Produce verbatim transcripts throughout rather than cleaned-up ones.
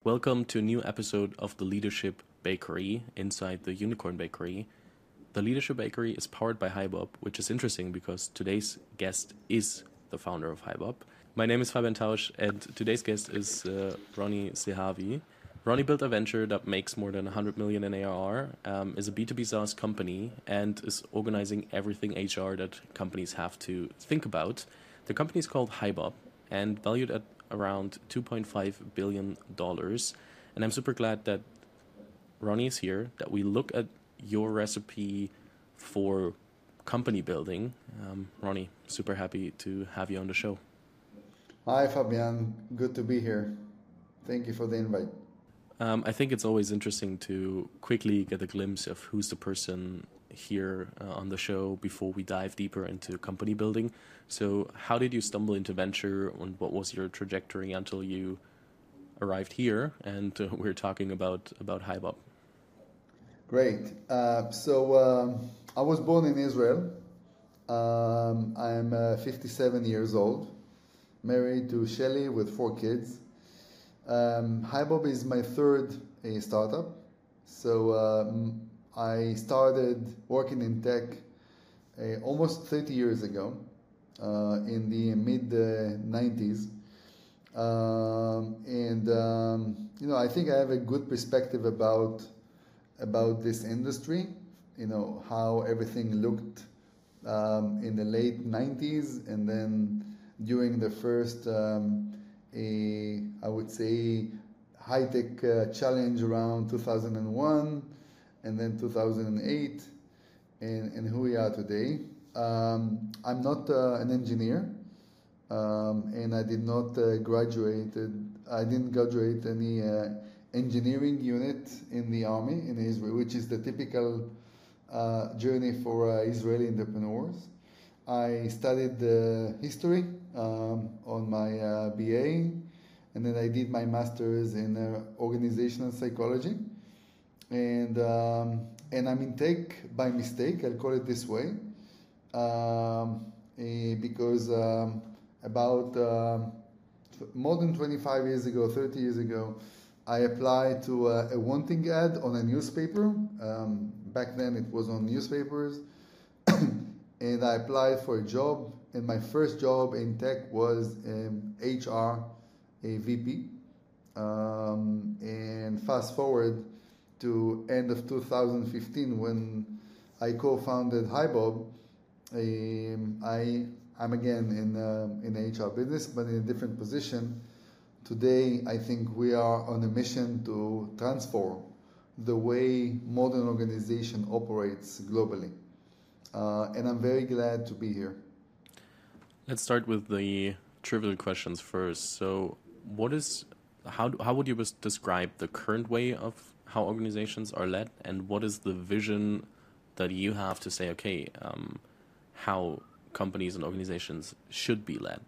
Welcome to a new episode of the Leadership Bakery inside the Unicorn Bakery. The Leadership Bakery is powered by HiBob, which is interesting because today's guest is the founder of HiBob. My name is Fabian Tausch, and today's guest is uh, Ronnie Sehavi. Ronnie built a venture that makes more than one hundred million in A R R, um, is a B two B SaaS company, and is organizing everything H R that companies have to think about. The company is called HiBob and valued at around two point five billion dollars. And I'm super glad that Ronnie is here, that we look at your recipe for company building. Um, Ronnie, super happy to have you on the show. Hi, Fabian. Good to be here. Thank you for the invite. Um, I think it's always interesting to quickly get a glimpse of who's the person here uh, on the show before we dive deeper into company building. So how did you stumble into venture, and what was your trajectory until you arrived here? And uh, we're talking about, about HiBob. Great. Uh, so um, I was born in Israel. Um, I'm uh, fifty-seven years old, married to Shelly with four kids. Um, HiBob is my third uh, startup. So um, I started working in tech uh, almost thirty years ago, uh, in the mid nineties. Um, and, um, you know, I think I have a good perspective about, about this industry, you know, how everything looked um, in the late nineties, and then during the first, um, a, I would say, high-tech uh, challenge around two thousand one, and then two thousand eight, and, and who we are today. Um, I'm not uh, an engineer, um, and I did not uh, graduate. I didn't graduate any uh, engineering unit in the army in Israel, which is the typical uh, journey for uh, Israeli entrepreneurs. I studied uh, history um, on my uh, B A, and then I did my master's in uh, organizational psychology. And um, and I'm in tech by mistake. I'll call it this way, um, eh, because um, about uh, more than twenty-five years ago, thirty years ago, I applied to a, a wanting ad on a newspaper. Um, back then, it was on newspapers, and I applied for a job. And my first job in tech was um, H R, a V P. Um, and fast forward to end of two thousand fifteen, when I co-founded HiBob. Um, I I'm again in uh, in the H R business, but in a different position. Today, I think we are on a mission to transform the way modern organization operates globally, uh, and I'm very glad to be here. Let's start with the trivial questions first. So, what is how how would you describe the current way of how organizations are led, and what is the vision that you have to say, okay, um, how companies and organizations should be led?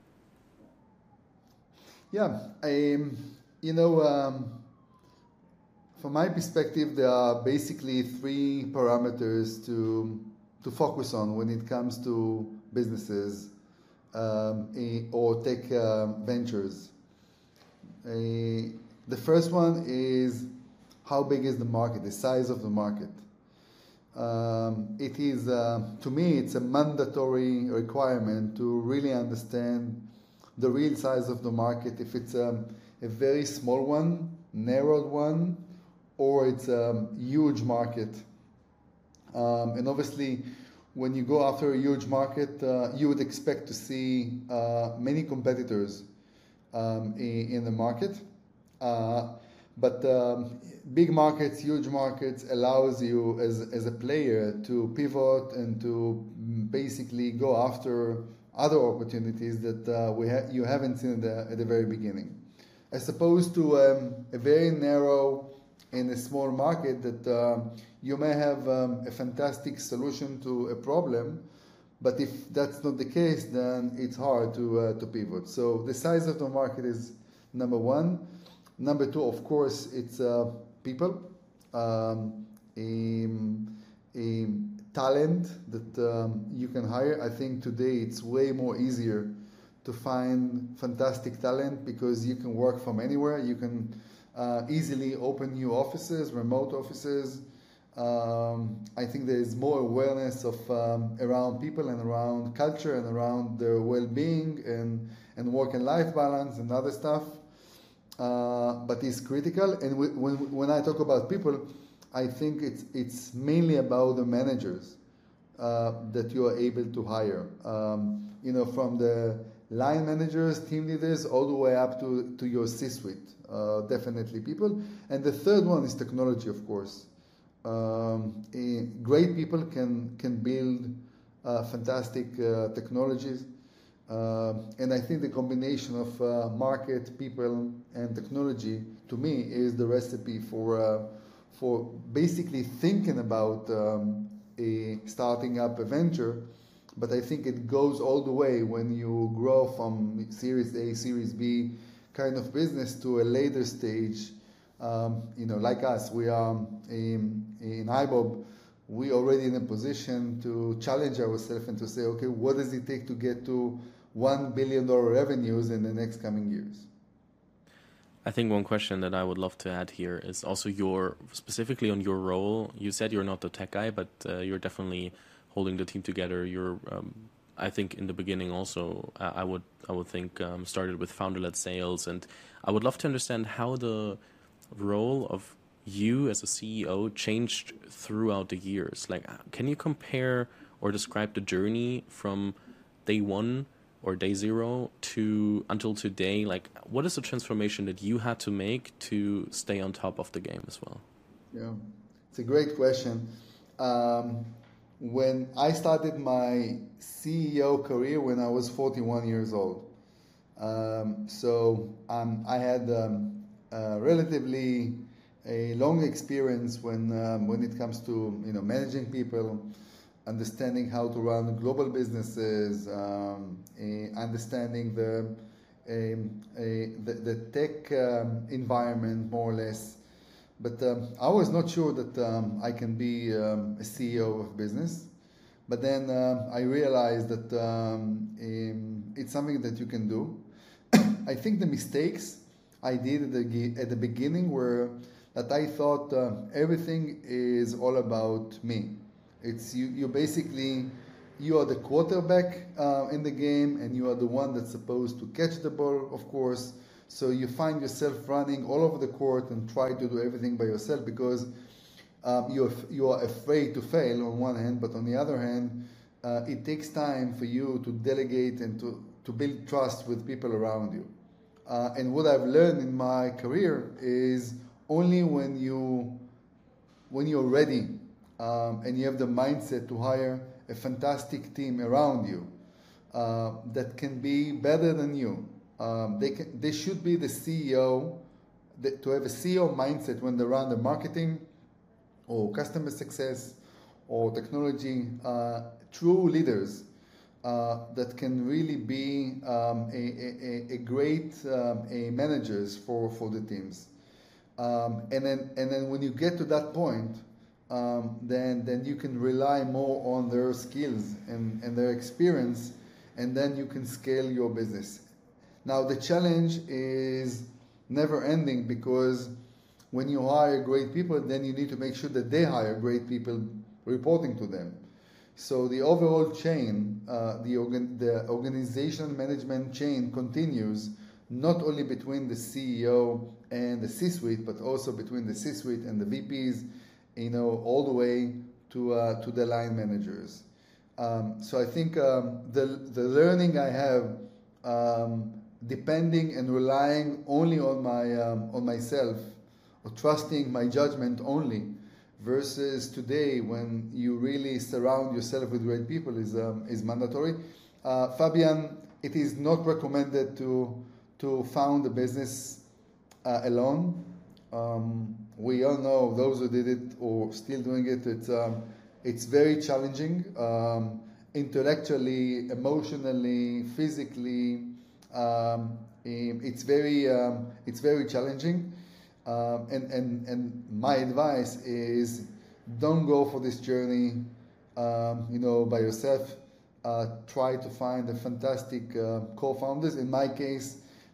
Yeah, I, you know, um, from my perspective, there are basically three parameters to to focus on when it comes to businesses um, or tech uh, ventures. Uh, the first one is, how big is the market, the size of the market? Um, it is, uh, to me, it's a mandatory requirement to really understand the real size of the market, if it's a, a very small one, narrowed one, or it's a huge market. Um, and obviously, when you go after a huge market, uh, you would expect to see uh, many competitors um, in, in the market. Uh, But um, big markets, huge markets, allows you as, as a player to pivot and to basically go after other opportunities that uh, we ha- you haven't seen at the, at the very beginning. As opposed to um, a very narrow and a small market that uh, you may have um, a fantastic solution to a problem, but if that's not the case, then it's hard to, uh, to pivot. So the size of the market is number one. Number two, of course, it's uh, people, um, a, a talent that um, you can hire. I think today it's way more easier to find fantastic talent because you can work from anywhere. You can uh, easily open new offices, remote offices. Um, I think there is more awareness of um, around people and around culture and around their well-being and, and work and life balance and other stuff. Uh, but it's critical. And we, when when I talk about people, I think it's it's mainly about the managers uh, that you are able to hire. Um, you know, from the line managers, team leaders, all the way up to, to your C-suite. Uh, definitely people. And the third one is technology, of course. Um, eh, great people can can build uh, fantastic uh, technologies. Uh, and I think the combination of uh, market, people, and technology, to me, is the recipe for uh, for basically thinking about um, a starting up a venture. But I think it goes all the way when you grow from Series A, Series B kind of business to a later stage. Um, you know, like us, we are in, in iBob. We already in a position to challenge ourselves and to say, okay, what does it take to get to one billion dollar revenues in the next coming years? I think one question that I would love to add here is also your, specifically on your role. You said you're not the tech guy, but uh, you're definitely holding the team together. You're, um, I think, in the beginning also, uh, I would, I would think, um, started with founder-led sales, and I would love to understand how the role of you as a C E O changed throughout the years. Like, can you compare or describe the journey from day one or day zero to until today? Like, what is the transformation that you had to make to stay on top of the game as well? Yeah, it's a great question. Um, when I started my C E O career when I was forty-one years old, um, so um, I had um, uh, relatively a long experience when um, when it comes to you know managing people, understanding how to run global businesses, um, eh, understanding the, um, a, the the tech um, environment more or less. But um, I was not sure that um, I can be um, a C E O of business. But then uh, I realized that um, um, it's something that you can do. I think the mistakes I did at the, at the beginning were that I thought uh, everything is all about me. It's you. You basically, you are the quarterback uh, in the game, and you are the one that's supposed to catch the ball, of course. So you find yourself running all over the court and try to do everything by yourself because um, you you are afraid to fail on one hand, but on the other hand, uh, it takes time for you to delegate and to to build trust with people around you. Uh, and what I've learned in my career is only when you when you're ready um, and you have the mindset to hire a fantastic team around you uh, that can be better than you. Um, they can, they should be the C E O, the, to have a C E O mindset when they run the marketing or customer success or technology, uh, true leaders uh, that can really be um, a, a, a great um, a managers for, for the teams. Um, and then and then when you get to that point, um, then then you can rely more on their skills and, and their experience, and then you can scale your business. Now the challenge is never ending because when you hire great people, then you need to make sure that they hire great people reporting to them. So the overall chain, uh, the organ, the organization management chain continues not only between the C E O and the C-suite, but also between the C-suite and the V Ps, you know, all the way to uh, to the line managers. Um, so I think um, the the learning I have, um, depending and relying only on my um, on myself, or trusting my judgment only, versus today when you really surround yourself with great people is um, is mandatory. Uh, Fabian, it is not recommended to to found a business uh, alone. Um, we all know those who did it or still doing it. It's um, it's very challenging, um, intellectually, emotionally, physically. Um, it's very um, it's very challenging. Um, and, and, and my advice is don't go for this journey, um, you know, by yourself. Uh, try to find a fantastic uh, co-founders. In my case,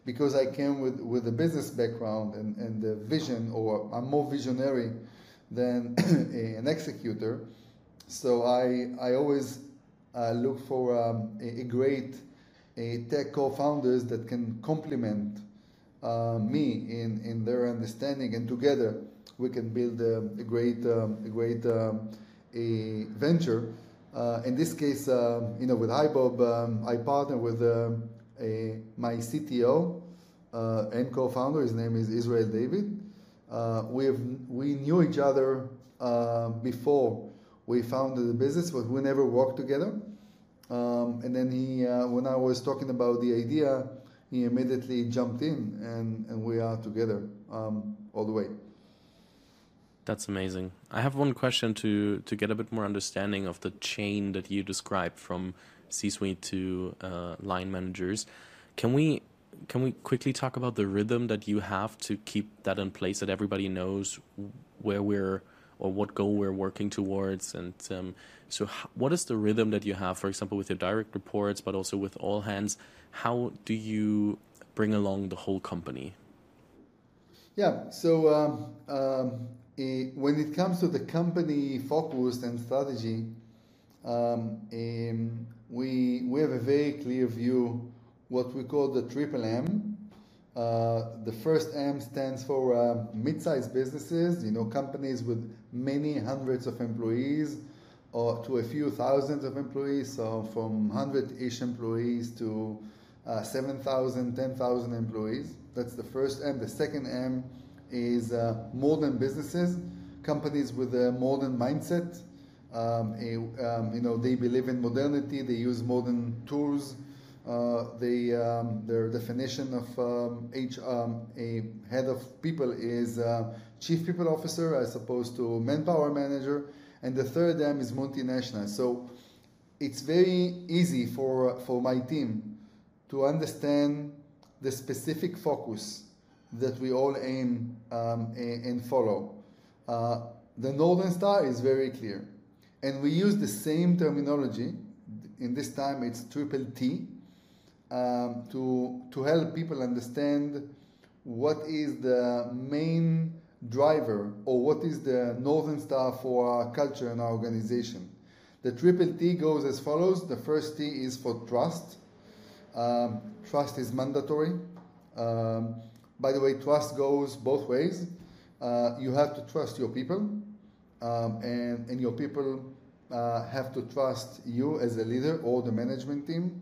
because I came with, with a business background and, and the vision, or I'm more visionary than an executor. So I, I always uh, look for um, a, a great a tech co-founders that can complement uh, me in, in their understanding, and together we can build a, a great um, a great um, a venture. Uh, in this case, uh, you know, with HiBob, um, I partner with uh, a, my C T O uh, and co-founder. His name is Israel David. Uh, we have we knew each other uh, before we founded the business, but we never worked together. Um, and then he, uh, when I was talking about the idea, he immediately jumped in, and, and we are together um, all the way. That's amazing. I have one question to to get a bit more understanding of the chain that you described from C-suite to uh, line managers. Can we can we quickly talk about the rhythm that you have to keep that in place, that everybody knows where we're or what goal we're working towards? And um, so h- what is the rhythm that you have, for example, with your direct reports, but also with all hands? How do you bring along the whole company? Yeah, so um, um, eh, when it comes to the company focus and strategy, um, um, we, we have a very clear view, what we call the triple M. Uh, the first M stands for uh, mid-sized businesses, you know, companies with many hundreds of employees, or to a few thousands of employees, so from one hundred-ish employees to uh, seven thousand, ten thousand employees. That's the first M. The second M is uh, modern businesses, companies with a modern mindset. Um, a, um, you know, they believe in modernity, they use modern tools. Uh, they, um, their definition of um, H, um, a head of people is uh, chief people officer as opposed to manpower manager. And the third M is multinational. So it's very easy for, for my team to understand the specific focus that we all aim um, and follow. Uh, the Northern Star is very clear. And we use the same terminology. In this time, it's triple T. Um, to, to help people understand what is the main driver, or what is the Northern Star for our culture and our organization. The triple T goes as follows. The first T is for trust. Um, trust is mandatory. Um, by the way, trust goes both ways. Uh, you have to trust your people, um, and, and your people uh, have to trust you as a leader or the management team.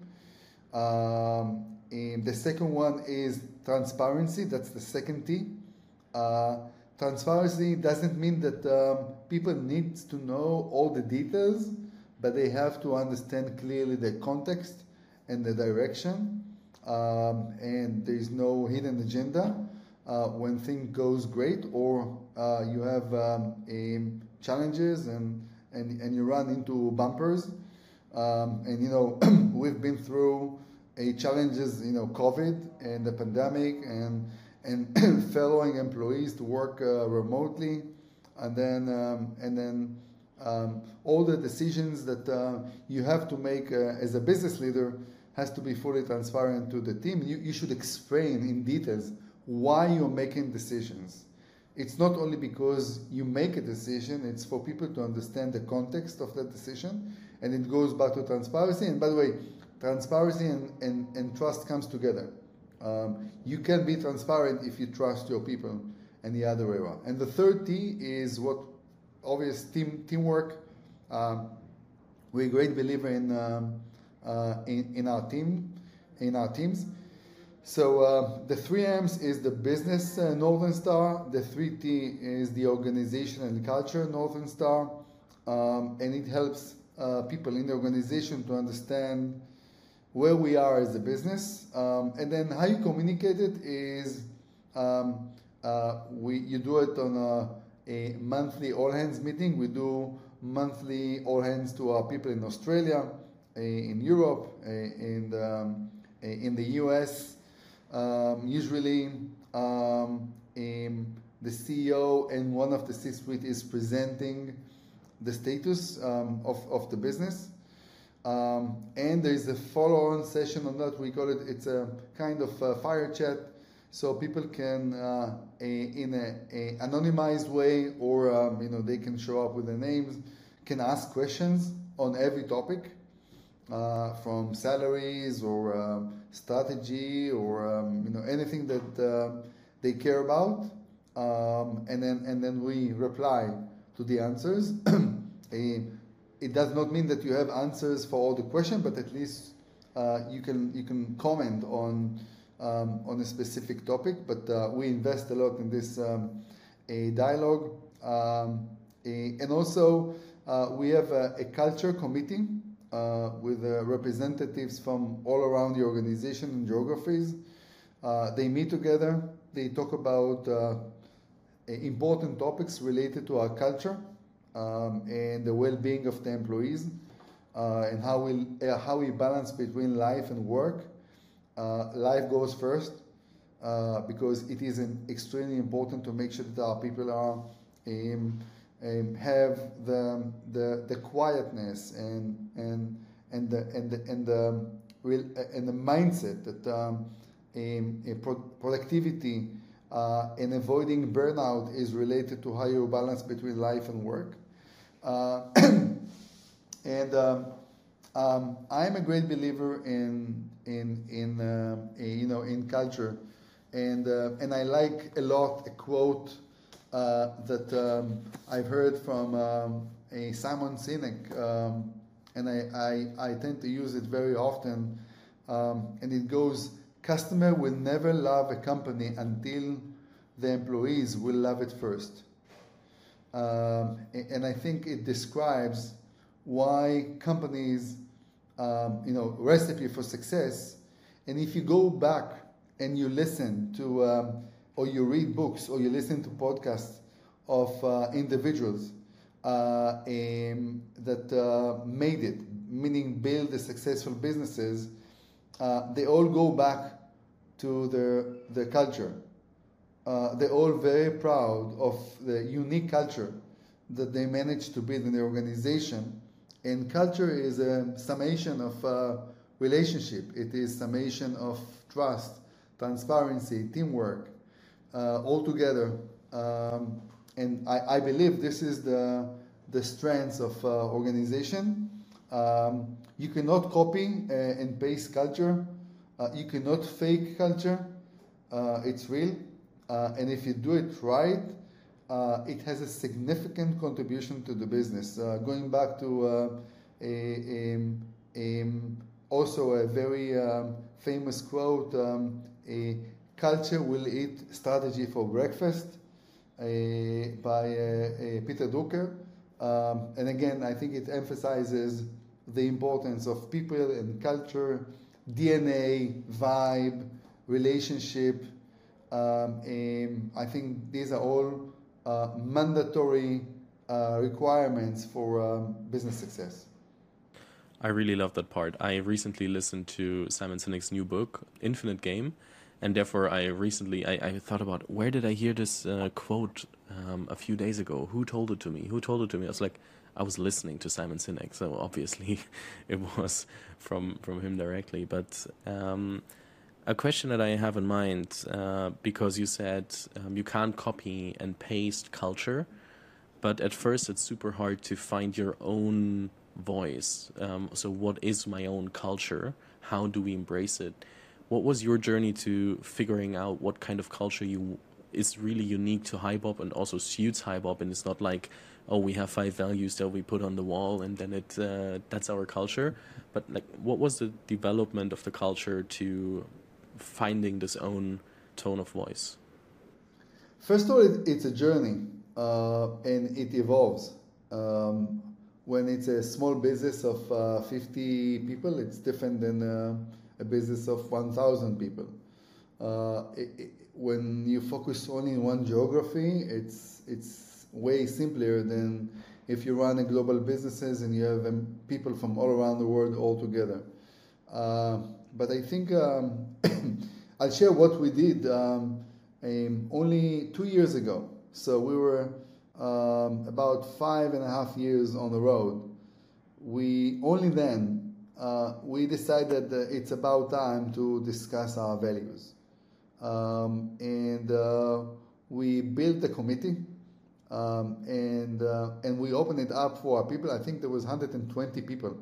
Um, and the second one is transparency. That's the second T. Uh, transparency doesn't mean that um, people need to know all the details, but they have to understand clearly the context and the direction. Um, and there is no hidden agenda uh, when things goes great, or uh, you have um, a challenges and, and, and you run into bumpers. Um, and you know, we've been through a challenges, you know, COVID and the pandemic, and and following employees to work uh, remotely, and then um, and then um, all the decisions that uh, you have to make uh, as a business leader has to be fully transparent to the team. You you should explain in details why you're making decisions. It's not only because you make a decision; it's for people to understand the context of that decision. And it goes back to transparency. And by the way, transparency and, and, and trust comes together. Um, you can be transparent if you trust your people, and the other way around. And the third T is what obvious team teamwork. Um, we're a great believer in, um, uh, in in our team, in our teams. So uh, the three M's is the business uh, Northern Star. The three T is the organization and culture Northern Star, um, and it helps Uh, people in the organization to understand where we are as a business, um, and then how you communicate it is um, uh, we you do it on a, a monthly all hands meeting. We do monthly all hands to our people in Australia, in Europe, in the, in the U S. Um, usually, um, the C E O and one of the C-suite is presenting the status um, of, of the business. Um, and there's a follow-on session on that. We call it, it's a kind of uh, fire chat, so people can, uh, a, in a, a anonymized way, or um, you know, they can show up with their names, can ask questions on every topic, uh, from salaries or um, strategy or um, you know, anything that uh, they care about, um, and then and then we reply to the answers. a, It does not mean that you have answers for all the questions, but at least uh, you can you can comment on um, on a specific topic. But uh, we invest a lot in this um, a dialogue, um, a, and also uh, we have a, a culture committee uh, with uh, representatives from all around the organization and geographies. Uh, they meet together. They talk about uh, important topics related to our culture. Um, and the well-being of the employees, uh, and how we uh, how we balance between life and work. Uh, life goes first, uh, because it is an extremely important to make sure that our people are um, um, have the, the the quietness and and and the and the and the real and the mindset that um, um, pro- productivity uh, and avoiding burnout is related to how you balance between life and work. Uh, and um, um, I'm a great believer in in in uh, a, you know in culture, and uh, and I like a lot a quote uh, that um, I've heard from um, a Simon Sinek, um, and I, I I tend to use it very often, um, and it goes: customer will never love a company until the employees will love it first. Um, and I think it describes why companies, um, you know, recipe for success. And if you go back and you listen to, um, or you read books, or you listen to podcasts of uh, individuals uh, um, that uh, made it, meaning build the successful businesses, uh, they all go back to their their culture. Uh, they're all very proud of the unique culture that they managed to build in the organization. And culture is a summation of uh, relationship. It is summation of trust, transparency, teamwork, uh, all together. Um, and I, I believe this is the the strengths of uh, organization. Um, you cannot copy uh, and paste culture. Uh, you cannot fake culture. Uh, it's real. Uh, and if you do it right, uh, it has a significant contribution to the business. Uh, going back to uh, a, a, a, also a very um, famous quote, um, a culture will eat strategy for breakfast, uh, by uh, uh, Peter Drucker. Um, and again, I think it emphasizes the importance of people and culture, D N A, vibe, relationship. Um, and I think these are all uh, mandatory uh, requirements for um, business success. I really love that part. I recently listened to Simon Sinek's new book, Infinite Game, and therefore I recently I, I thought about, where did I hear this uh, quote um, a few days ago? Who told it to me? Who told it to me? I was like, I was listening to Simon Sinek, so obviously it was from from him directly. But um, a question that I have in mind, uh, because you said um, you can't copy and paste culture, but at first it's super hard to find your own voice. Um, so what is my own culture? How do we embrace it? What was your journey to figuring out what kind of culture you is really unique to HiBob and also suits HiBob, and it's not like, oh, we have five values that we put on the wall and then it uh, that's our culture. But like, what was the development of the culture to finding this own tone of voice? First of all, it, it's a journey, uh, and it evolves. Um, when it's a small business of uh, fifty people, it's different than uh, a business of one thousand people. Uh, it, it, when you focus only in one geography, it's it's way simpler than if you run a global businesses and you have um, people from all around the world all together. Uh, but I think um, I'll share what we did um, um, only two years ago. So we were um, about five and a half years on the road. We only then uh, we decided that it's about time to discuss our values. Um, and uh, we built a committee, um, and, uh, and we opened it up for our people. I think there was one hundred twenty people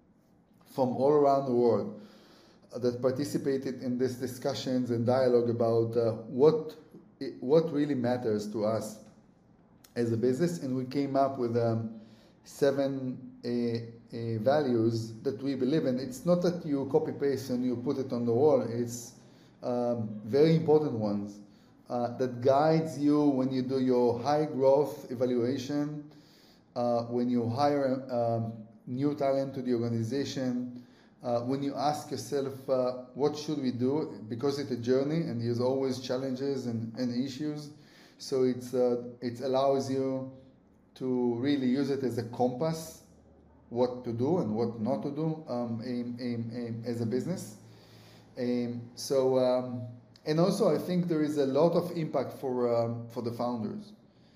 from all around the world that participated in these discussions and dialogue about uh, what, what really matters to us as a business. And we came up with um, seven uh, uh, values that we believe in. It's not that you copy paste and you put it on the wall. It's um, very important ones uh, that guides you when you do your high growth evaluation, uh, when you hire um, new talent to the organization, uh, when you ask yourself uh, what should we do, because it's a journey and there's always challenges and, and issues. So it's uh, it allows you to really use it as a compass, what to do and what not to do um, aim, aim, aim as a business. Um, so um, and also I think there is a lot of impact for um, for the founders.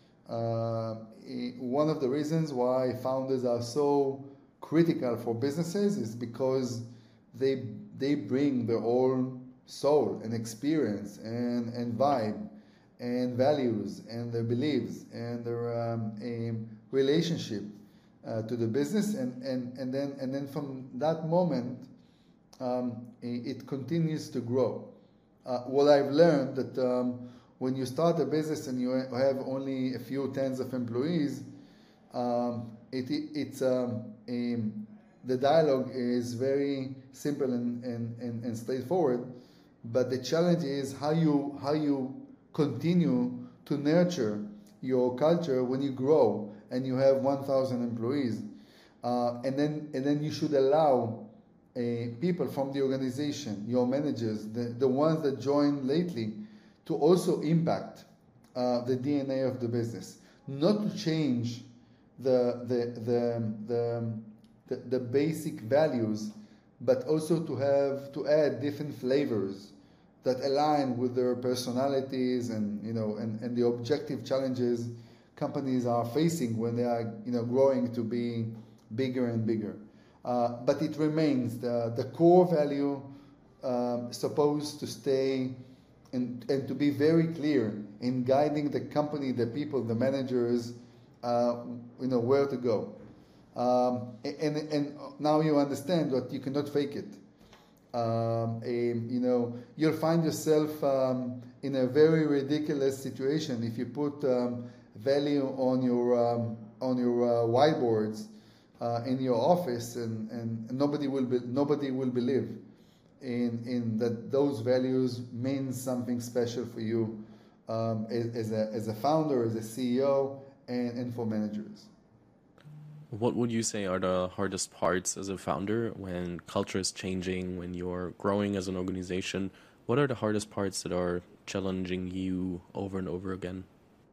Uh, one of the reasons why founders are so critical for businesses is because they they bring their own soul and experience and, and vibe and values and their beliefs and their um, um, relationship uh, to the business, and, and, and then and then from that moment um, it continues to grow. Uh, what I've learned that um, when you start a business and you have only a few tens of employees, um, it, it's um, a, the dialogue is very simple and, and, and, and straightforward, but the challenge is how you how you continue to nurture your culture when you grow and you have one thousand employees, uh, and then and then you should allow uh, people from the organization, your managers, the, the ones that joined lately, to also impact uh, the D N A of the business, not to change the the the the, the, the basic values, but also to have to add different flavors that align with their personalities and you know and, and the objective challenges companies are facing when they are you know growing to be bigger and bigger. Uh, but it remains the the core value um, supposed to stay and and to be very clear in guiding the company, the people, the managers, uh, you know where to go. Um, and and now you understand that you cannot fake it. Um, a, you know, you'll find yourself um, in a very ridiculous situation if you put um, value on your um, on your uh, whiteboards uh, in your office, and, and nobody will be, nobody will believe in in that those values mean something special for you um, as a as a founder, as a C E O, and, and for managers. What would you say are the hardest parts as a founder when culture is changing, when you're growing as an organization? What are the hardest parts that are challenging you over and over again?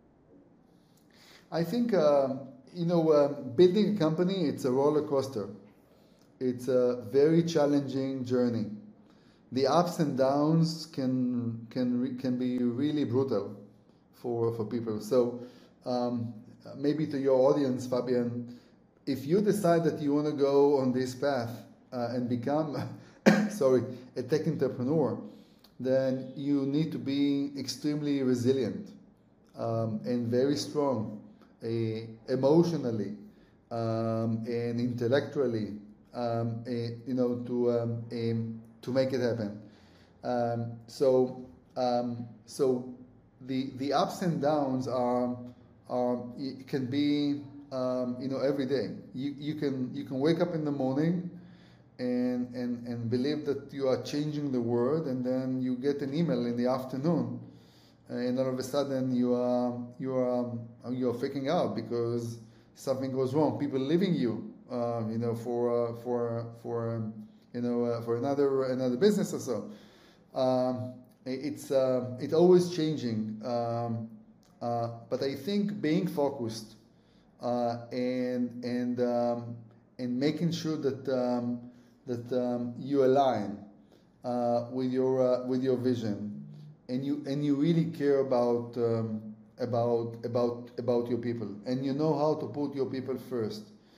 I think, uh, you know, uh, building a company, it's a roller coaster. It's a very challenging journey. The ups and downs can can re- can be really brutal for, for people. So um, maybe to your audience, Fabian, if you decide that you want to go on this path uh, and become, sorry, a tech entrepreneur, then you need to be extremely resilient um, and very strong, uh, emotionally um, and intellectually, um, uh, you know, to um, um, to make it happen. Um, so, um, so the the ups and downs are are it can be. Um, you know, every day you, you can you can wake up in the morning and, and and believe that you are changing the world, and then you get an email in the afternoon, and all of a sudden you are you are you are freaking out because something goes wrong. People leaving you, uh, you know, for uh, for for um, you know uh, for another another business or so. Um, it's uh, it's always changing, um, uh, but I think being focused. Uh, and and um, and making sure that um, that um, you align uh, with your uh, with your vision, and you and you really care about um, about about about your people, and you know how to put your people first.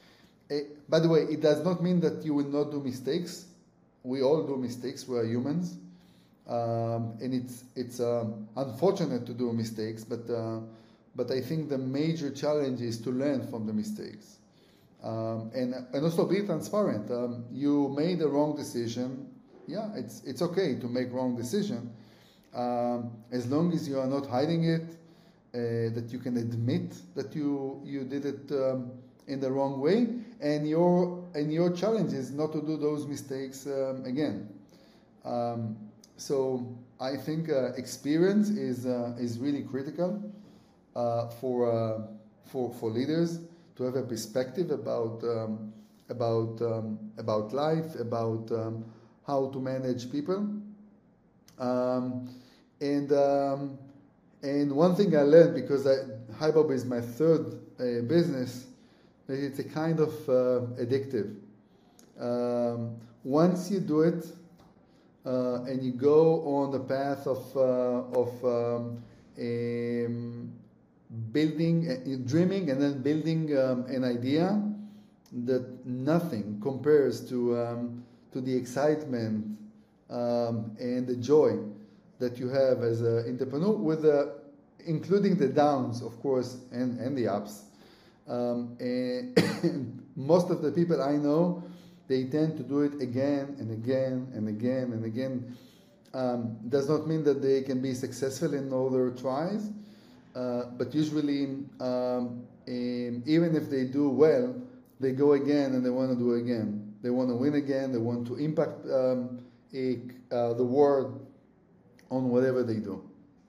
Eh, by the way, it does not mean that you will not do mistakes. We all do mistakes. We are humans, um, and it's it's um, unfortunate to do mistakes. But uh, but I think the major challenge is to learn from the mistakes, um, and and also be transparent. Um, you made a wrong decision. Yeah, it's it's okay to make wrong decision, um, as long as you are not hiding it, uh, that you can admit that you you did it um, in the wrong way, and your and your challenge is not to do those mistakes um, again. Um, so I think uh, experience is uh, is really critical uh, for uh, for for leaders to have a perspective about um, about um, about life, about um, how to manage people. Um, and um, and one thing I learned, because I, HiBob is my third uh, business, that it's a kind of uh, addictive. Um, once you do it uh, and you go on the path of uh, of um, um, building, uh, dreaming, and then building um, an idea, that nothing compares to um, to the excitement um, and the joy that you have as an entrepreneur, with the, including the downs, of course, and, and the ups. Um, and most of the people I know, they tend to do it again and again and again and again. Um, does not mean that they can be successful in all their tries, uh, but usually, um, um, even if they do well, they go again and they want to do it again. They want to win again. They want to impact um, a, uh, the world on whatever they do.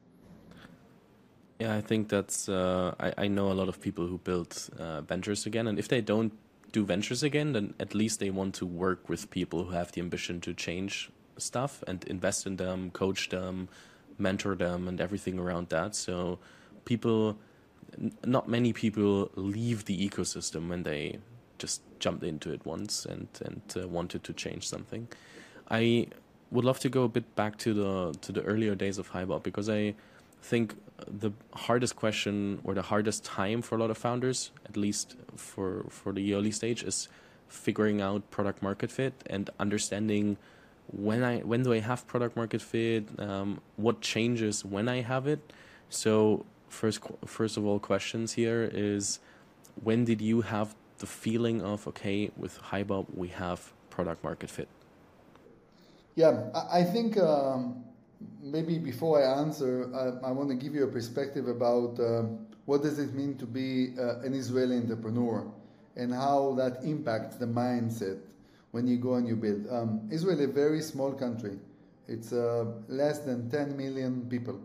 Yeah, I think that's. Uh, I I know a lot of people who build uh, ventures again, and if they don't do ventures again, then at least they want to work with people who have the ambition to change stuff and invest in them, coach them, mentor them, and everything around that. So people, n- not many people leave the ecosystem when they just jumped into it once and and uh, wanted to change something. I would love to go a bit back to the to the earlier days of HiBob, because I think the hardest question, or the hardest time for a lot of founders, at least for for the early stage, is figuring out product market fit and understanding when I when do I have product market fit, um, what changes when I have it. So first first of all, questions here is, when did you have the feeling of, okay, with HiBob we have product market fit? Yeah, I, I think um, maybe before I answer, I, I want to give you a perspective about um, what does it mean to be uh, an Israeli entrepreneur, and how that impacts the mindset when you go and you build. Um, Israel is a very small country. It's uh, less than ten million people.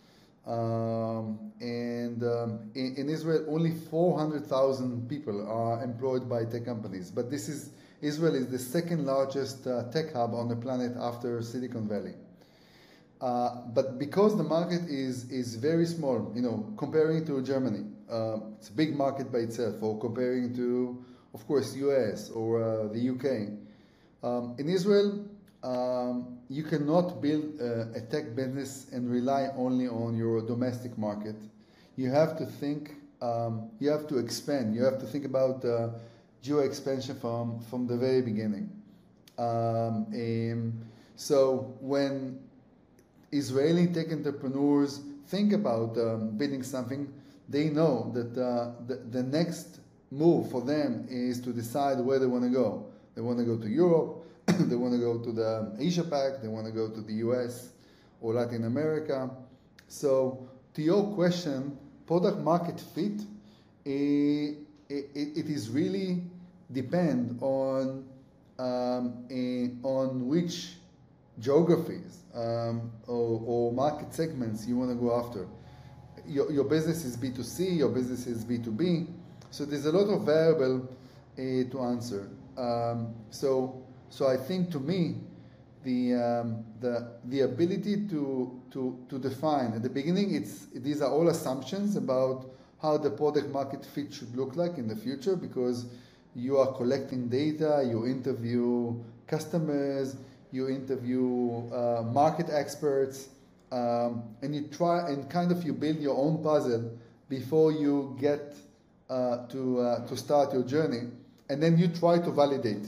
Um, and um, in, in Israel, only four hundred thousand people are employed by tech companies. But this is Israel is the second largest uh, tech hub on the planet after Silicon Valley. Uh, but because the market is is very small, you know, comparing to Germany, uh, it's a big market by itself, or comparing to, of course, U S or uh, the U K. Um, in Israel, um, you cannot build uh, a tech business and rely only on your domestic market. You have to think, um, you have to expand. You have to think about uh, geo expansion from, from the very beginning. Um, and so when Israeli tech entrepreneurs think about um, building something, they know that uh, the, the next move for them is to decide where they want to go. They want to go to Europe, they want to go to the Asia Pac, they want to go to the U S or Latin America. So to your question, product market fit, it, it, it is really depend on um, a, on which geographies um, or, or market segments you want to go after. Your, your business is B two C, your business is B two B, so there's a lot of variable uh, to answer. Um, so, so I think to me, the um, the the ability to to to define at the beginning, it's these are all assumptions about how the product market fit should look like in the future, because you are collecting data, you interview customers, you interview uh, market experts, um, and you try and kind of you build your own puzzle before you get uh, to uh, to start your journey. and then you try to validate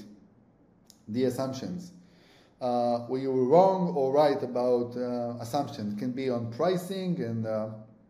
the assumptions. Uh, where you were wrong or right about uh, assumptions. It can be on pricing and uh,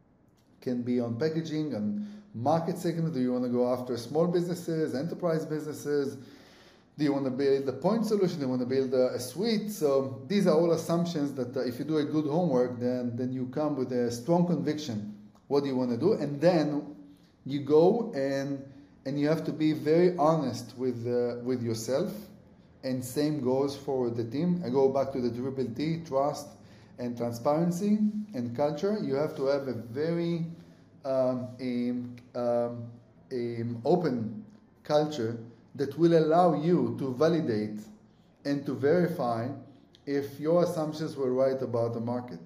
can be on packaging and market segment. Do you want to go after small businesses, enterprise businesses? Do you want to build a point solution? Do you want to build a, a suite? So these are all assumptions that uh, if you do a good homework, then, then you come with a strong conviction. What do you want to do? And then you go and, and you have to be very honest with, uh, with yourself. And same goes for the team. I go back to the triple T, trust and transparency and culture. You have to have a very um, a, um, a open culture that will allow you to validate and to verify if your assumptions were right about the market.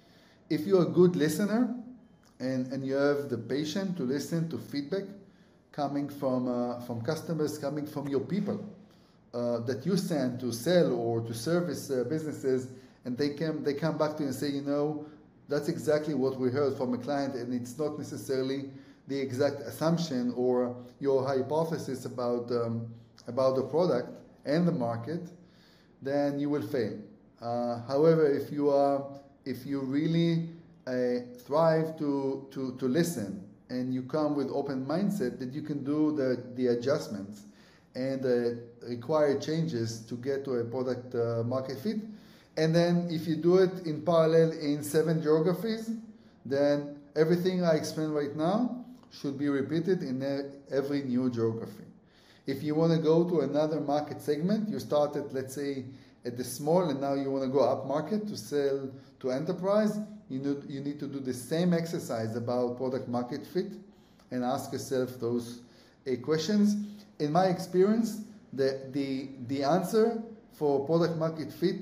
If you're a good listener and, and you have the patience to listen to feedback coming from, uh, from customers, coming from your people, Uh, that you send to sell or to service uh, businesses, and they come, they come back to you and say, you know, that's exactly what we heard from a client, and it's not necessarily the exact assumption or your hypothesis about, um, about the product and the market, then you will fail. Uh, however, if you are, if you really uh, thrive to, to, to listen and you come with open mindset, that you can do the, the adjustments and uh, require changes to get to a product uh, market fit. And then if you do it in parallel in seven geographies, then everything I explained right now should be repeated in a, every new geography. If you want to go to another market segment, you started, let's say, at the small, and now you want to go up market to sell to enterprise, you need, you need to do the same exercise about product market fit and ask yourself those uh, questions. In my experience, the, the, the answer for product market fit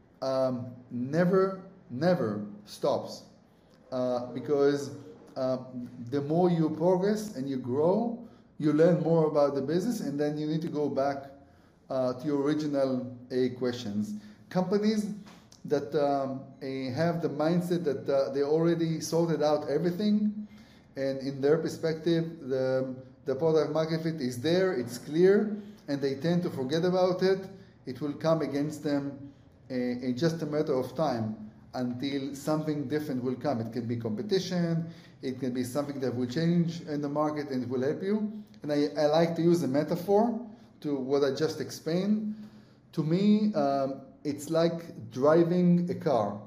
um, never, never stops. Uh, because uh, the more you progress and you grow, you learn more about the business, and then you need to go back uh, to your original uh, questions. Companies that um, uh, have the mindset that uh, they already sorted out everything, and in their perspective, the The product market fit is there, it's clear, and they tend to forget about it. It will come against them in just a matter of time until something different will come. It can be competition, it can be something that will change in the market and it will help you. And I, I like to use a metaphor to what I just explained. To me, um, it's like driving a car.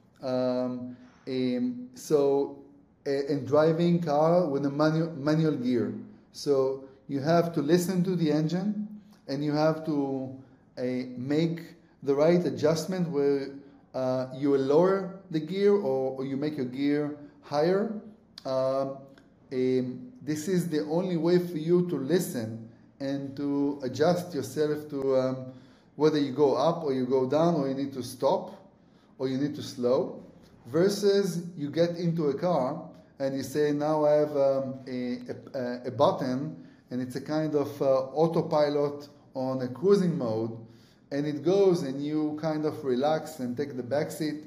Um, um, so, a, and driving car with a manual, manual gear. So you have to listen to the engine, and you have to uh, make the right adjustment where uh, you will lower the gear or, or you make your gear higher. Uh, um, this is the only way for you to listen and to adjust yourself to um, whether you go up or you go down, or you need to stop or you need to slow, versus you get into a car and you say, now I have um, a, a, a button, and it's a kind of uh, autopilot on a cruising mode, and it goes and you kind of relax and take the back seat.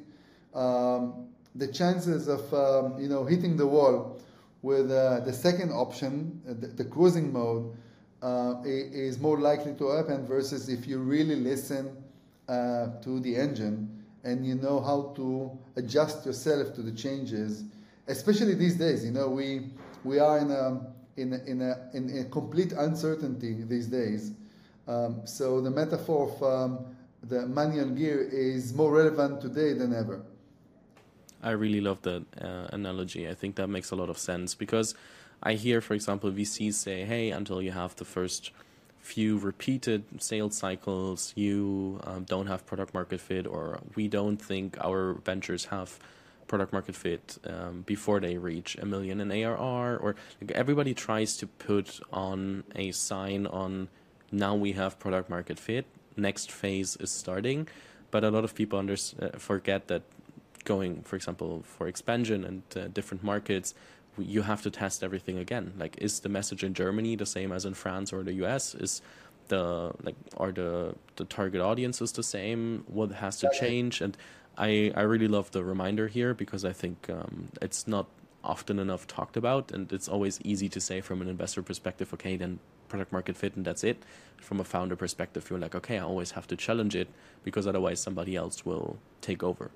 Um, the chances of um, you know hitting the wall with uh, the second option, uh, the, the cruising mode, uh, is more likely to happen versus if you really listen uh, to the engine and you know how to adjust yourself to the changes. Especially these days, you know, we we are in a in a, in a, in a complete uncertainty these days. Um, so the metaphor of um, the manual gear is more relevant today than ever. I really love that uh, analogy. I think that makes a lot of sense, because I hear, for example, V Cs say, hey, until you have the first few repeated sales cycles, you um, don't have product market fit, or we don't think our ventures have product market fit um, before they reach a million in A R R, or like, everybody tries to put on a sign on, now we have product market fit, next phase is starting. But a lot of people under, uh, forget that going, for example, for expansion and uh, different markets, you have to test everything again. Like, is the message in Germany the same as in France or the U S? Is the like are the the target audiences the same? What has to change? And I I really love the reminder here, because I think um, it's not often enough talked about, and it's always easy to say from an investor perspective, okay, then product market fit and that's it. From a founder perspective, you're like, okay, I always have to challenge it because otherwise somebody else will take over.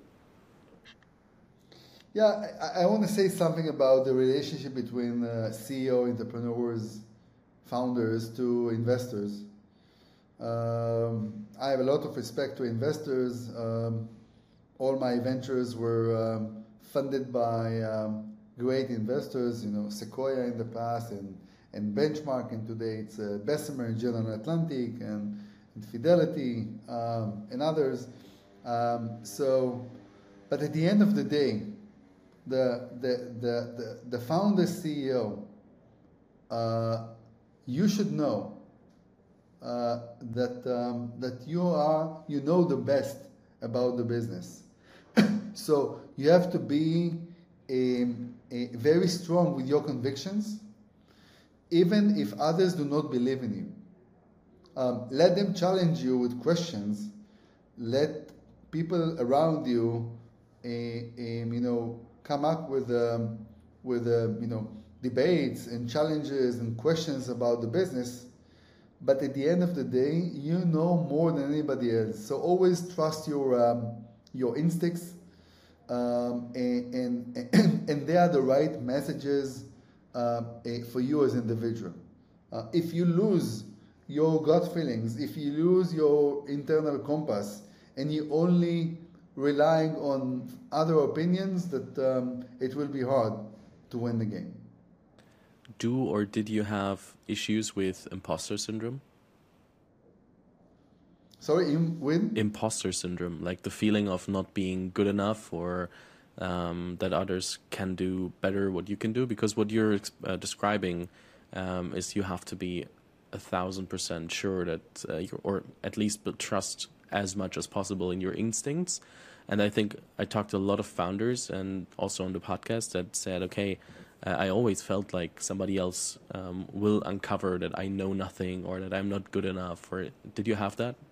Yeah, I, I want to say something about the relationship between uh, C E O, entrepreneurs, founders to investors. Um, I have a lot of respect to investors. Um, all my ventures were um, funded by um, great investors, you know, Sequoia in the past and, and Benchmark, and today it's uh, Bessemer, General Atlantic, and, and Fidelity, um, and others. Um, so, but at the end of the day, the, the, the, the, the founder C E O, uh, you should know Uh, that um, that you are you know the best about the business. So you have to be a, a very strong with your convictions, even if others do not believe in you. Um, let them challenge you with questions. Let people around you, uh, um, you know, come up with um, with uh, you know debates and challenges and questions about the business. But at the end of the day, you know more than anybody else. So always trust your um, your instincts, um, and, and and they are the right messages uh, for you as an individual. Uh, if you lose your gut feelings, if you lose your internal compass, and you only relying on other opinions, that um, it will be hard to win the game. Do or did you have issues with imposter syndrome? Sorry, im- with? Imposter syndrome, like the feeling of not being good enough, or um, that others can do better what you can do? Because what you're uh, describing um, is you have to be a thousand percent sure that, uh, you're, or at least trust as much as possible in your instincts. And I think I talked to a lot of founders and also on the podcast that said, okay, Uh, I always felt like somebody else um, will uncover that I know nothing or that I'm not good enough. Or did you have that?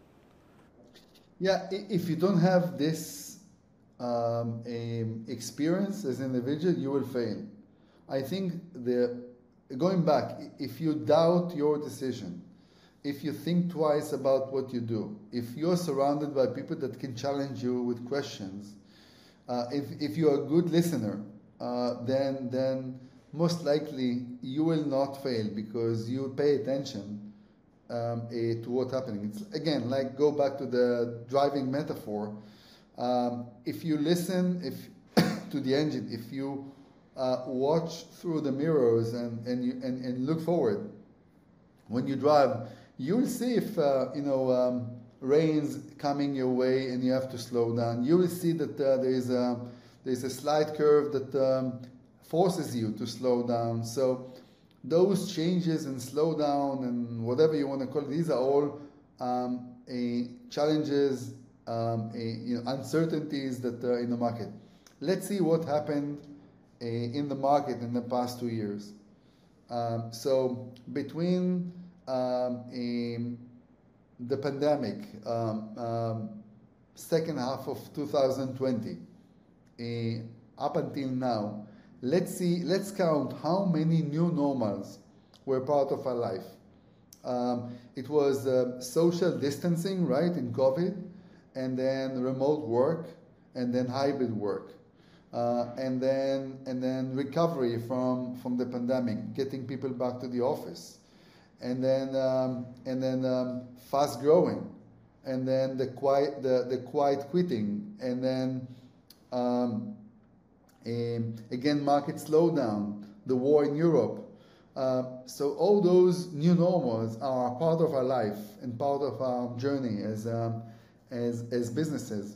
Yeah, if you don't have this um, um, experience as an individual, you will fail. I think the going back, if you doubt your decision, if you think twice about what you do, if you're surrounded by people that can challenge you with questions, uh, if if you're a good listener, Uh, then then most likely you will not fail because you pay attention um, eh, to what's happening. It's again like go back to the driving metaphor. Um, if you listen, if to the engine, if you uh, watch through the mirrors and and you and, and look forward when you drive, you'll see if uh, you know um, rain's coming your way and you have to slow down. You will see that uh, there is a There's a slight curve that um, forces you to slow down. So those changes and slow down and whatever you want to call it, these are all um, a challenges, um, a, you know, uncertainties that are in the market. Let's see what happened uh, in the market in the past two years. Um, so between um, a, the pandemic, um, um, second half of two thousand twenty, Uh, up until now, let's see, let's count how many new normals were part of our life. Um, it was uh, social distancing, right, in COVID, and then remote work, and then hybrid work, uh, and then and then recovery from from the pandemic, getting people back to the office, and then um, and then um, fast growing, and then the quiet the the quiet quitting, and then. Um, um, again, market slowdown, the war in Europe. Uh, so all those new normals are part of our life and part of our journey as um, as as businesses.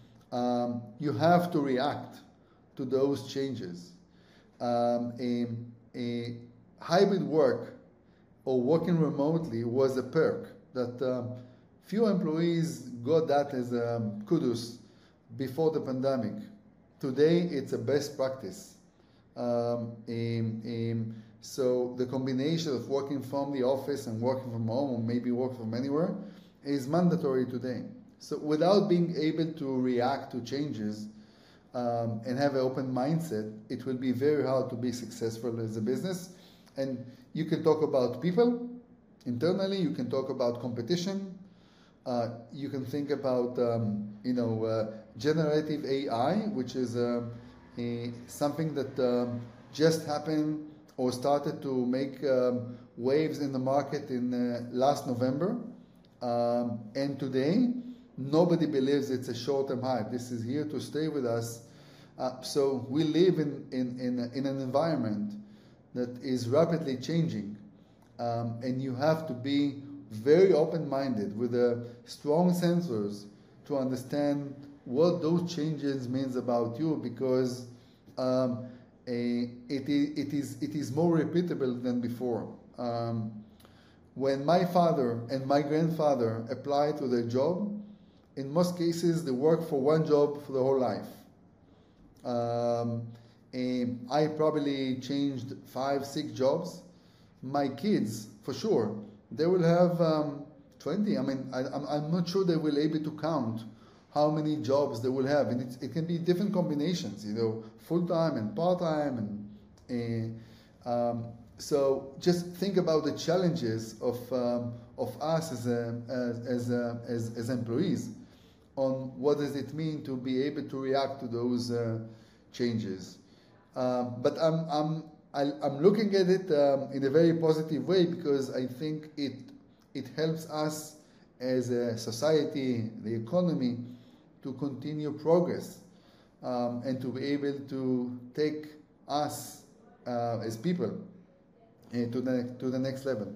Um, you have to react to those changes. Um, a, a hybrid work or working remotely was a perk that um, few employees got that as um, kudos before the pandemic. Today, it's a best practice. Um, um, um, so the combination of working from the office and working from home, or maybe work from anywhere, is mandatory today. So without being able to react to changes, um, and have an open mindset, it will be very hard to be successful as a business. And you can talk about people internally, you can talk about competition, uh, you can think about um, you know uh, generative A I, which is uh, a, something that um, just happened or started to make um, waves in the market in uh, last November. Um, and today, nobody believes it's a short-term hype. This is here to stay with us. Uh, so we live in, in, in, a, in an environment that is rapidly changing. Um, and you have to be very open-minded with uh, strong sensors to understand what those changes means about you, because um, a, it, it, is, it is more repeatable than before. Um, when my father and my grandfather applied to their job, in most cases they work for one job for the whole life. Um, and I probably changed five, six jobs. My kids, for sure, they will have um, twenty. I mean, I, I'm, I'm not sure they will be able to count how many jobs they will have, and it, it can be different combinations, you know, full-time and part-time, and uh, um, so just think about the challenges of um, of us as a, as as, a, as as employees on what does it mean to be able to react to those uh, changes. Um, but I'm I'm I, I'm looking at it um, in a very positive way, because I think it it helps us as a society, the economy, to continue progress um, and to be able to take us uh, as people uh, to the to the next level.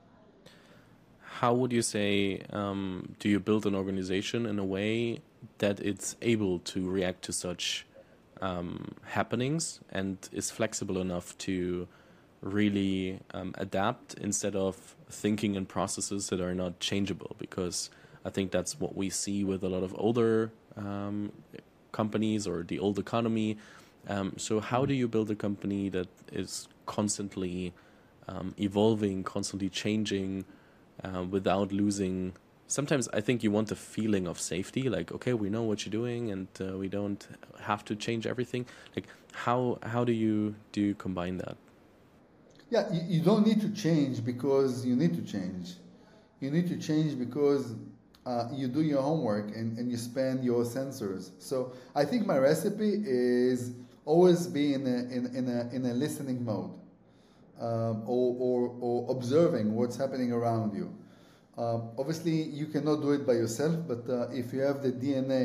How would you say, um, do you build an organization in a way that it's able to react to such um, happenings and is flexible enough to really um, adapt instead of thinking in processes that are not changeable? Because I think that's what we see with a lot of older um, companies or the old economy. Um, so how do you build a company that is constantly um, evolving, constantly changing, uh, without losing? Sometimes I think you want a feeling of safety, like, okay, we know what you're doing and uh, we don't have to change everything. Like, how how do you do you combine that? Yeah, you, you don't need to change because you need to change. You need to change because uh, you do your homework and, and you spend your sensors. So I think my recipe is always be in a, in, in a, in a listening mode, um, or, or, or observing what's happening around you. Um, obviously, you cannot do it by yourself, but uh, if you have the D N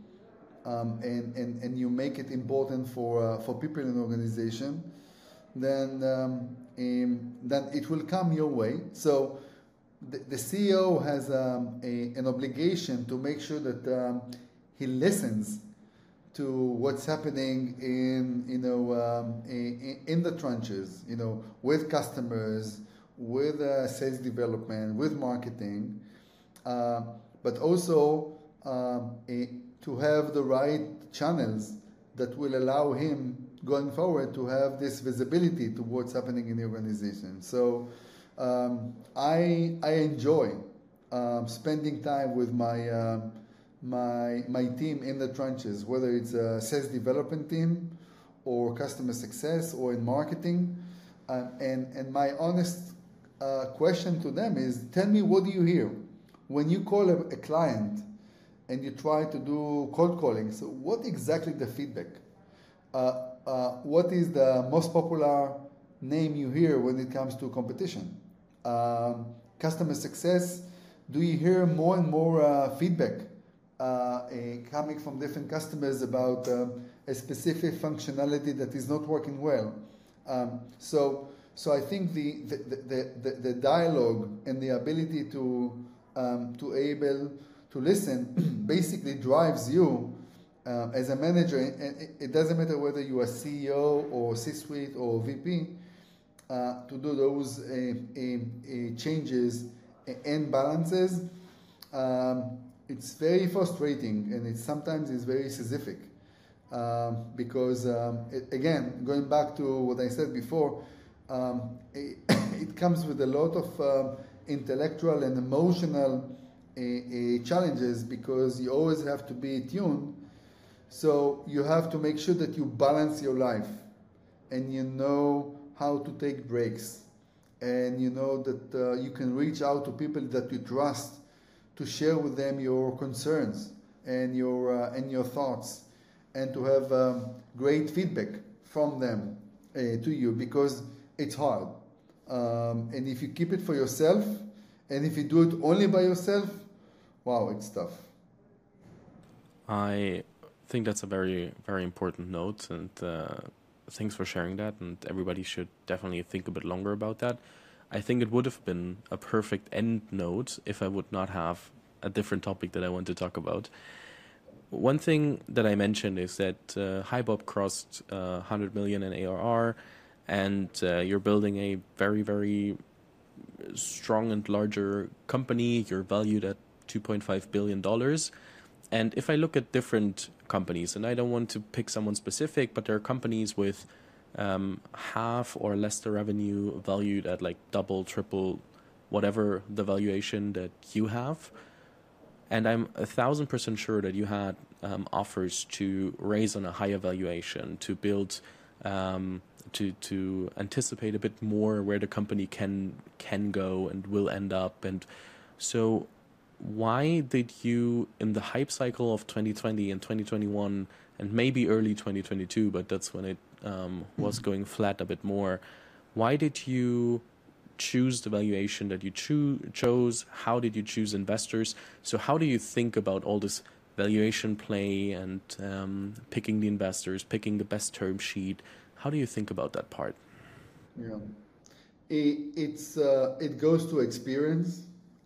A um, and, and, and you make it important for, uh, for people in the organization, then, um, um, then it will come your way. So the, the C E O has um, a, an obligation to make sure that um, he listens to what's happening in, you know, um, in, in the trenches, you know, with customers, with uh, sales development, with marketing, uh, but also um, a, to have the right channels that will allow him going forward to have this visibility to what's happening in the organization. So um, I I enjoy um, spending time with my um, my my team in the trenches, whether it's a sales development team or customer success or in marketing, uh, and and my honest uh, question to them is, tell me, what do you hear when you call a, a client and you try to do cold calling? So what exactly the feedback? Uh, uh, what is the most popular name you hear when it comes to competition? Um, customer success, do you hear more and more uh, feedback uh, coming from different customers about um, a specific functionality that is not working well? Um, so, so I think the the, the, the, the dialogue and the ability to um, to able to listen basically drives you uh, as a manager. And it, it doesn't matter whether you are C E O or C-suite or V P, uh, to do those uh, uh, uh, changes and balances. Um, it's very frustrating, and it sometimes is very Sisyphic, um, because um, it, again, going back to what I said before, um, it, it comes with a lot of um, intellectual and emotional uh, uh, challenges, because you always have to be tuned So you have to make sure that you balance your life and you know how to take breaks, and you know that uh, you can reach out to people that you trust to share with them your concerns and your uh, and your thoughts, and to have um, great feedback from them uh, to you, because it's hard. Um, and if you keep it for yourself, and if you do it only by yourself, wow, it's tough. I think that's a very, very important note, and uh, thanks for sharing that. And everybody should definitely think a bit longer about that. I think it would have been a perfect end note if I would not have a different topic that I want to talk about. One thing that I mentioned is that uh, HiBob crossed uh, one hundred million in A R R, and uh, you're building a very, very strong and larger company. You're valued at two point five billion dollars. And if I look at different companies, and I don't want to pick someone specific, but there are companies with um, half or less the revenue valued at like double, triple, whatever the valuation that you have. And I'm a thousand percent sure that you had um, offers to raise on a higher valuation, to build, um, to to anticipate a bit more where the company can can go and will end up. And so, why did you, in the hype cycle of twenty twenty and twenty twenty-one, and maybe early twenty twenty-two, but that's when it um, was going flat a bit more, why did you choose the valuation that you cho- chose? How did you choose investors? So how do you think about all this valuation play and um, picking the investors, picking the best term sheet? How do you think about that part? Yeah, it, it's uh, it goes to experience,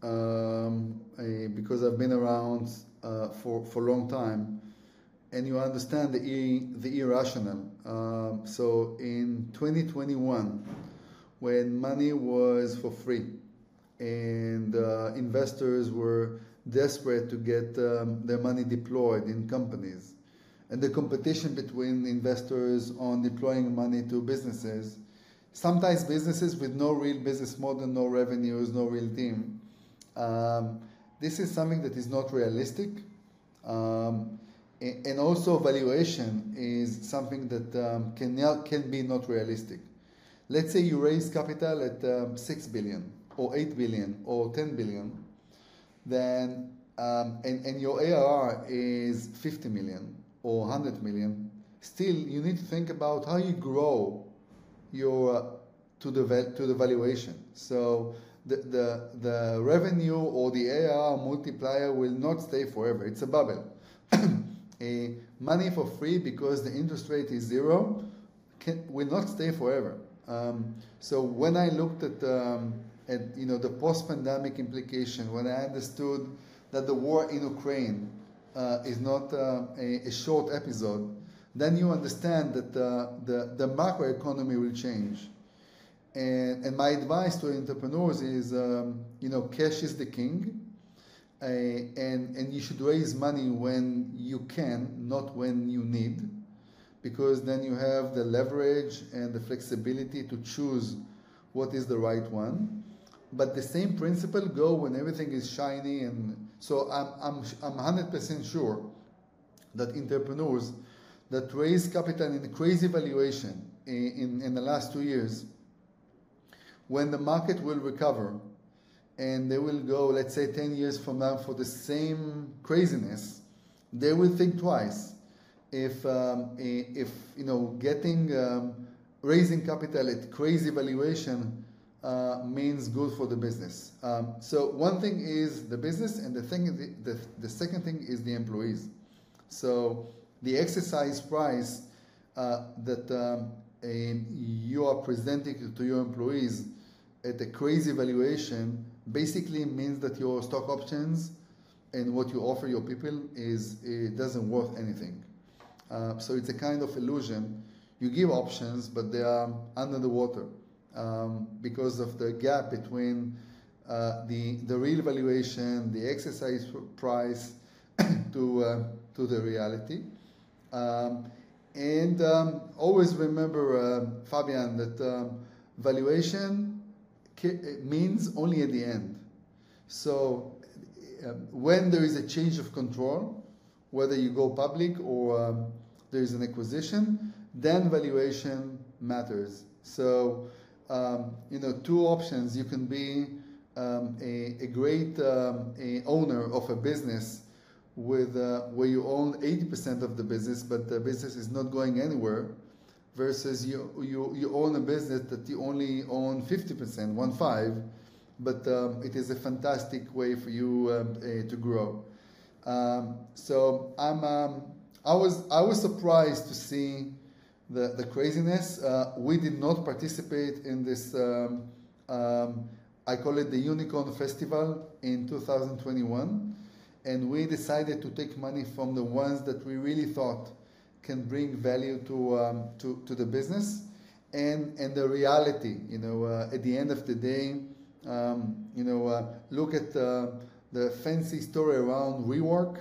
um, I, because I've been around uh, for for a long time, and you understand the e, the irrational. Um, so in twenty twenty-one, when money was for free and uh, investors were desperate to get um, their money deployed in companies, and the competition between investors on deploying money to businesses, sometimes businesses with no real business model, no revenues, no real team. Um, this is something that is not realistic. Um, and also valuation is something that um, can, can be not realistic. Let's say you raise capital at um, six billion or eight billion or ten billion, then um, and, and your A R R is fifty million or one hundred million. Still, you need to think about how you grow your uh, to the to the valuation. So the, the the revenue or the A R R multiplier will not stay forever. It's a bubble. A money for free because the interest rate is zero can, will not stay forever. Um, so when I looked at, um, at you know the post-pandemic implication, when I understood that the war in Ukraine uh, is not uh, a, a short episode, then you understand that uh, the the macroeconomy will change. And and my advice to entrepreneurs is, um, you know, cash is the king, uh, and and you should raise money when you can, not when you need, because then you have the leverage and the flexibility to choose what is the right one. But the same principle go when everything is shiny. And so I'm I'm I'm one hundred percent sure that entrepreneurs that raise capital in a crazy valuation in, in, in the last two years, when the market will recover and they will go, let's say ten years from now, for the same craziness, they will think twice. If um, if you know getting um, raising capital at crazy valuation uh, means good for the business. Um, so one thing is the business, and the thing is the, the the second thing is the employees. So the exercise price uh, that um, a, you are presenting to your employees at a crazy valuation basically means that your stock options and what you offer your people is it doesn't worth anything. Uh, so it's a kind of illusion. You give options, but they are under the water um, because of the gap between uh, the the real valuation, the exercise price, to uh, to the reality. Um, and um, always remember, uh, Fabian, that um, valuation means only at the end. So uh, when there is a change of control, whether you go public or um, there is an acquisition, then valuation matters. So, um, you know, two options. You can be um, a, a great um, a owner of a business with uh, where you own eighty percent of the business, but the business is not going anywhere, versus you you, you own a business that you only own fifty percent, one five, but um, it is a fantastic way for you um, uh, to grow. Um, so I'm um, I was I was surprised to see the the craziness. Uh, we did not participate in this. Um, um, I call it the Unicorn Festival in two thousand twenty-one, and we decided to take money from the ones that we really thought can bring value to um, to to the business, and and the reality. You know, uh, at the end of the day, um, you know, uh, look at. Uh, the fancy story around WeWork,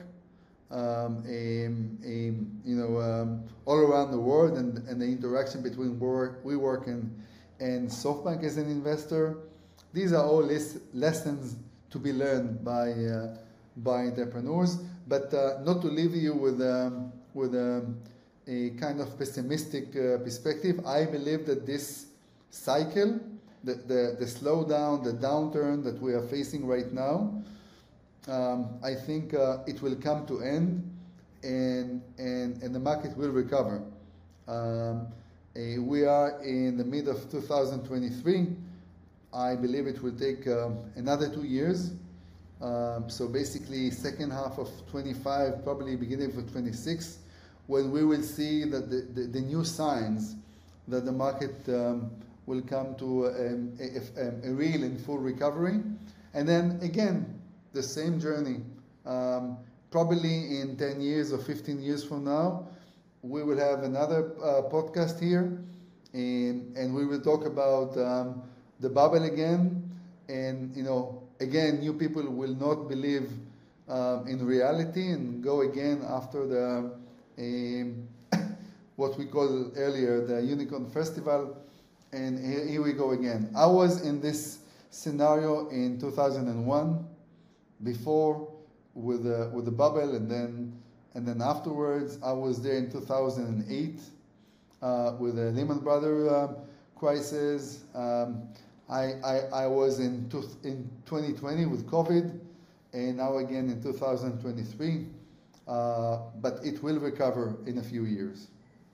um, a, a, you know, um, all around the world, and, and the interaction between work, WeWork and, and SoftBank as an investor. These are all les- lessons to be learned by uh, by entrepreneurs, but uh, not to leave you with um, with um, a kind of pessimistic uh, perspective. I believe that this cycle, the, the the slowdown, the downturn that we are facing right now, Um, I think uh, it will come to end, and and and the market will recover. Um, uh, we are in the mid of two thousand twenty-three. I believe it will take um, another two years. Um, so basically, second half of twenty-five, probably beginning of twenty-six, when we will see that the, the, the new signs that the market um, will come to um, a, a, a real and full recovery, and then again. The same journey. Um, probably in ten years or fifteen years from now, we will have another uh, podcast here, and, and we will talk about um, the bubble again. And, you know, again, new people will not believe um, in reality and go again after the, um, what we called earlier, the Unicorn Festival. And here, here we go again. I was in this scenario in two thousand one. Before with the with the bubble, and then and then afterwards, I was there in two thousand eight uh, with the Lehman Brothers uh, crisis. Um, I, I I was in two, in twenty twenty with COVID, and now again in two thousand twenty-three. Uh, but it will recover in a few years.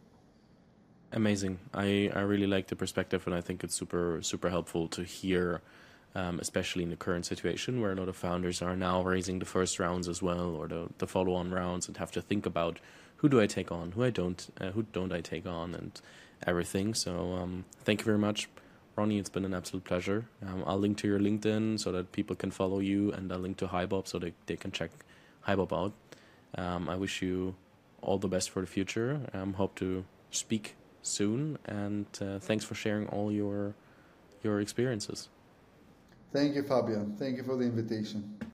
Amazing. I, I really like the perspective, and I think it's super super helpful to hear. Um, especially in the current situation where a lot of founders are now raising the first rounds as well, or the, the follow-on rounds, and have to think about who do I take on, who I don't, uh, who don't I take on, and everything. So um, thank you very much, Ronnie. It's been an absolute pleasure. Um, I'll link to your LinkedIn so that people can follow you, and I'll link to HiBob so they, they can check HiBob out. Um, I wish you all the best for the future. Um, hope to speak soon, and uh, thanks for sharing all your your experiences. Thank you, Fabian. Thank you for the invitation.